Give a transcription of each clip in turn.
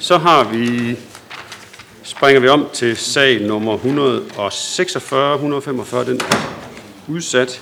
springer vi om til sag nummer 146, 145, den er udsat.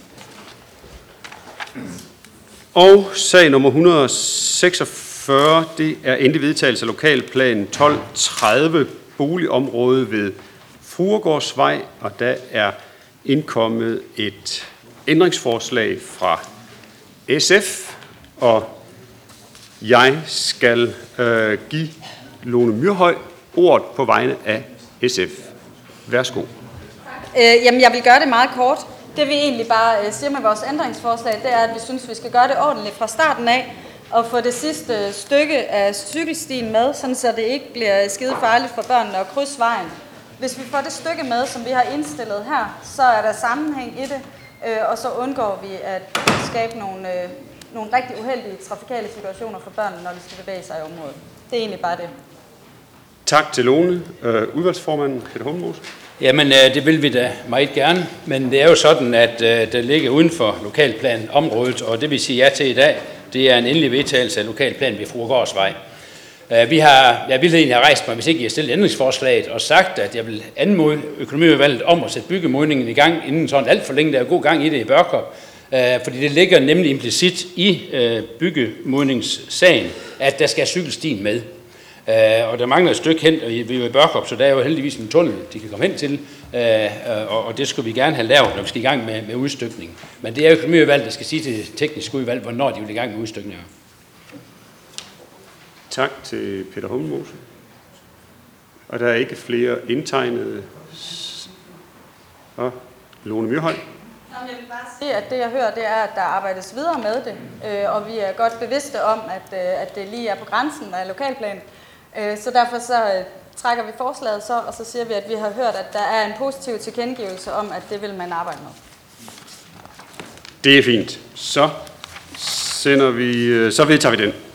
Og sag nummer 146, det er endelig vedtagelse af lokalplan 1230, boligområde ved Fruergårdsvej, og der er indkommet et ændringsforslag fra SF, og jeg skal give Lone Myrhøj ordet på vegne af SF. Værsgo. Jamen, jeg vil gøre det meget kort. Det vi egentlig bare siger med vores ændringsforslag, det er, at vi synes, vi skal gøre det ordentligt fra starten af, og få det sidste stykke af cykelstien med, sådan så det ikke bliver skide farligt for børnene at krydse vejen. Hvis vi får det stykke med, som vi har indstillet her, så er der sammenhæng i det, og så undgår vi at skabe nogle rigtig uheldige trafikale situationer for børnene, når de skal bevæge sig i området. Det er egentlig bare det. Tak til Lone. Udvalgsformanden Peter Hummelmose. Jamen, det vil vi da meget gerne, men det er jo sådan, at det ligger uden for lokalplanområdet, og det vi siger ja til i dag, det er en endelig vedtagelse af lokalplan ved Fruergårdsvej. Jeg ville egentlig have rejst mig, hvis ikke jeg stillede ændringsforslaget, og sagt, at jeg vil anmode økonomiudvalget om at sætte byggemodningen i gang, inden sådan alt for længe der er god gang i det i Børkop. Fordi det ligger nemlig implicit i byggemodningssagen, at der skal cykelstien med. Og der mangler et stykke hen, og vi er i Børkop, så der er jo heldigvis en tunnel, de kan komme hen til, og det skulle vi gerne have lavet, når vi skal i gang med udstykningen. Men det er økonomiudvalget, der skal sige til det tekniske udvalg, hvornår de vil i gang med udstykninger. Tak til Peter Hummelmose. Og der er ikke flere indtegnede. Og Lone Myrhøj. Jeg vil bare sige, at det jeg hører, det er, at der arbejdes videre med det, og vi er godt bevidste om, at det lige er på grænsen af lokalplan. Så derfor så trækker vi forslaget så, og så siger vi, at vi har hørt, at der er en positiv tilkendegivelse om, at det vil man arbejde med. Det er fint. Så vedtager vi den.